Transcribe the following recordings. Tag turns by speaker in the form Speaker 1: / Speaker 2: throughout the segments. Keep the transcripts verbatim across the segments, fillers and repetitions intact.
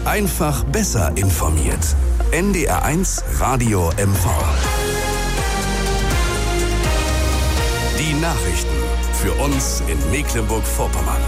Speaker 1: Einfach besser informiert. N D R eins Radio M V. Die Nachrichten für uns in Mecklenburg-Vorpommern.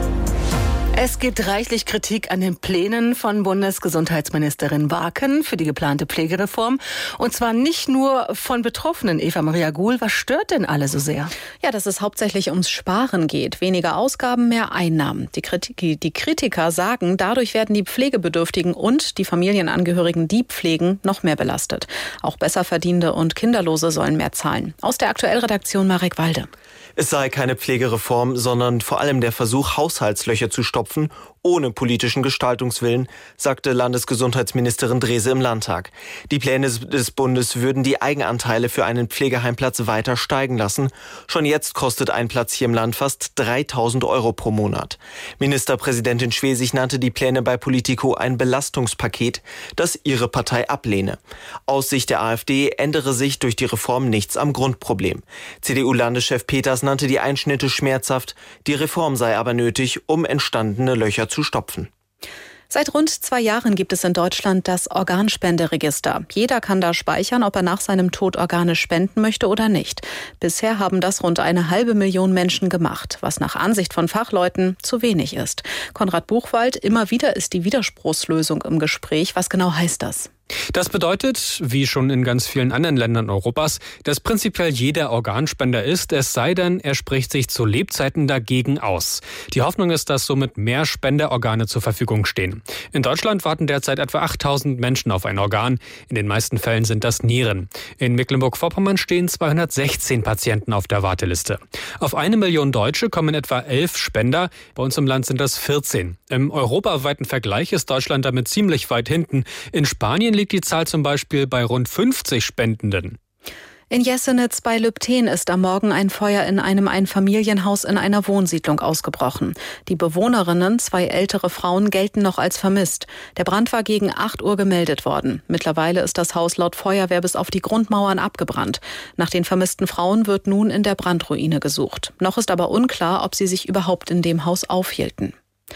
Speaker 2: Es gibt reichlich Kritik an den Plänen von Bundesgesundheitsministerin Waken für die geplante Pflegereform. Und zwar nicht nur von Betroffenen. Eva Maria Guhl, was stört denn alle so sehr?
Speaker 3: Ja, dass es hauptsächlich ums Sparen geht. Weniger Ausgaben, mehr Einnahmen. Die, Kritik, die Kritiker sagen, dadurch werden die Pflegebedürftigen und die Familienangehörigen, die pflegen, noch mehr belastet. Auch Besserverdienende und Kinderlose sollen mehr zahlen. Aus der Aktuellredaktion Marek Walde.
Speaker 4: Es sei keine Pflegereform, sondern vor allem der Versuch, Haushaltslöcher zu stopfen, ohne politischen Gestaltungswillen, sagte Landesgesundheitsministerin Drese im Landtag. Die Pläne des Bundes würden die Eigenanteile für einen Pflegeheimplatz weiter steigen lassen. Schon jetzt kostet ein Platz hier im Land fast dreitausend Euro pro Monat. Ministerpräsidentin Schwesig nannte die Pläne bei Politico ein Belastungspaket, das ihre Partei ablehne. Aus Sicht der AfD ändere sich durch die Reform nichts am Grundproblem. C D U-Landeschef Peters nannte die Einschnitte schmerzhaft. Die Reform sei aber nötig, um entstandene Löcher zu stopfen.
Speaker 3: Seit rund zwei Jahren gibt es in Deutschland das Organspenderegister. Jeder kann da speichern, ob er nach seinem Tod Organe spenden möchte oder nicht. Bisher haben das rund eine halbe Million Menschen gemacht, was nach Ansicht von Fachleuten zu wenig ist. Konrad Buchwald, immer wieder ist die Widerspruchslösung im Gespräch. Was genau heißt das?
Speaker 5: Das bedeutet, wie schon in ganz vielen anderen Ländern Europas, dass prinzipiell jeder Organspender ist, es sei denn, er spricht sich zu Lebzeiten dagegen aus. Die Hoffnung ist, dass somit mehr Spenderorgane zur Verfügung stehen. In Deutschland warten derzeit etwa achttausend Menschen auf ein Organ. In den meisten Fällen sind das Nieren. In Mecklenburg-Vorpommern stehen zweihundertsechzehn Patienten auf der Warteliste. Auf eine Million Deutsche kommen etwa elf Spender. Bei uns im Land sind das vierzehn. Im europaweiten Vergleich ist Deutschland damit ziemlich weit hinten. In Spanien liegt die Zahl zum Beispiel bei rund fünfzig Spendenden.
Speaker 3: In Jessenitz bei Lübten ist am Morgen ein Feuer in einem Einfamilienhaus in einer Wohnsiedlung ausgebrochen. Die Bewohnerinnen, zwei ältere Frauen, gelten noch als vermisst. Der Brand war gegen acht Uhr gemeldet worden. Mittlerweile ist das Haus laut Feuerwehr bis auf die Grundmauern abgebrannt. Nach den vermissten Frauen wird nun in der Brandruine gesucht. Noch ist aber unklar, ob sie sich überhaupt in dem Haus aufhielten.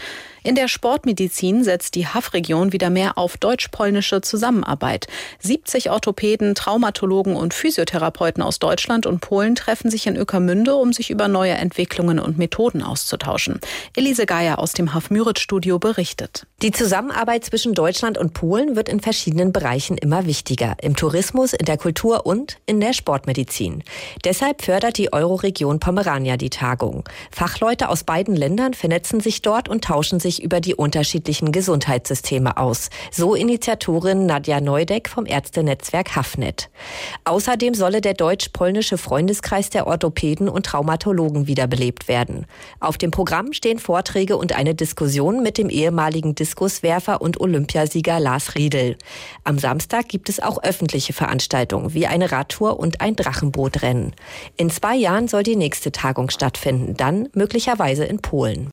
Speaker 3: In der Sportmedizin setzt die H A F-Region wieder mehr auf deutsch-polnische Zusammenarbeit. siebzig Orthopäden, Traumatologen und Physiotherapeuten aus Deutschland und Polen treffen sich in Ueckermünde, um sich über neue Entwicklungen und Methoden auszutauschen. Elise Geier aus dem H A F-Müritz-Studio berichtet.
Speaker 6: Die Zusammenarbeit zwischen Deutschland und Polen wird in verschiedenen Bereichen immer wichtiger. Im Tourismus, in der Kultur und in der Sportmedizin. Deshalb fördert die Euroregion Pomerania die Tagung. Fachleute aus beiden Ländern vernetzen sich dort und tauschen sich über die unterschiedlichen Gesundheitssysteme aus. So Initiatorin Nadja Neudeck vom Ärztenetzwerk HAFNet. Außerdem solle der deutsch-polnische Freundeskreis der Orthopäden und Traumatologen wiederbelebt werden. Auf dem Programm stehen Vorträge und eine Diskussion mit dem ehemaligen Diskuswerfer und Olympiasieger Lars Riedel. Am Samstag gibt es auch öffentliche Veranstaltungen wie eine Radtour und ein Drachenbootrennen. In zwei Jahren soll die nächste Tagung stattfinden, dann möglicherweise in Polen.